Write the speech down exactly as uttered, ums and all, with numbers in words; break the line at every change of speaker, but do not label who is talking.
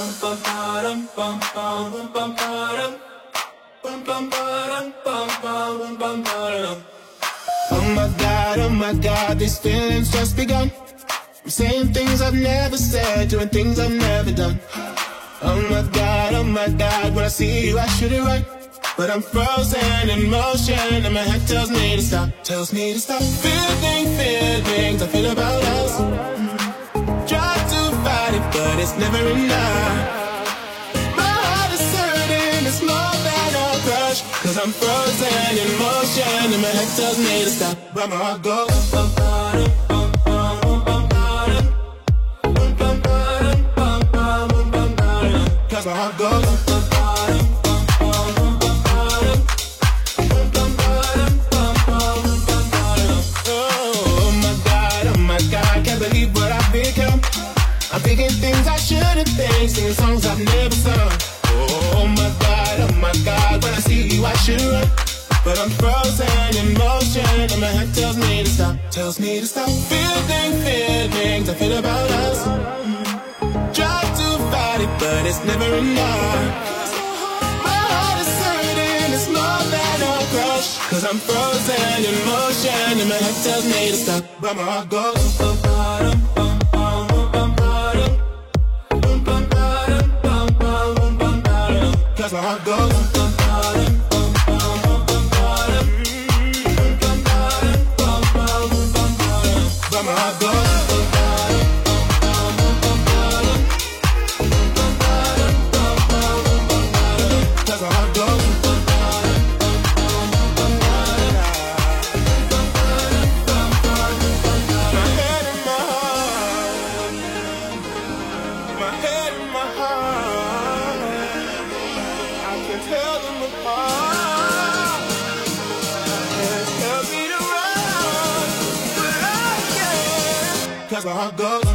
Oh my God, oh my God, these feelings just begun. I'm saying things I've never said, doing things I've never done. Oh my God, oh my God, when I see you I should it right, but I'm frozen in motion and my head tells me to stop, tells me to stop. Feeling feelings I feel about us. Try to fight it, but it's never enough. My heart is hurting, it's more than a crush, cause I'm frozen in motion and my head tells me to stop, but my heart goes bum, bum, bum, bum, bum, bum, bum, bum, bum, bum, bum, cause my heart goes bum, bum, bum, bum, bum, bum, bum, bum, bum. Oh my God, oh my God, can't believe what I've become. I'm thinking things I shouldn't think, singing songs I've never sung. Oh my God, oh my God, when I see you I should run, but I'm frozen in motion and my head tells me to stop, tells me to stop. Feeling feelings I feel about us. Try to fight it, but it's never enough. My heart is hurting, it's more than a crush, cause I'm frozen in motion and my head tells me to stop, but my heart goes bum, bum, bum, bum, bum, bum, bum, bum, bum, bum, bum, cause my heart goes bum, bum, bum, bum, bum, bum, bum, bum, but my heart goes. Cause my heart goes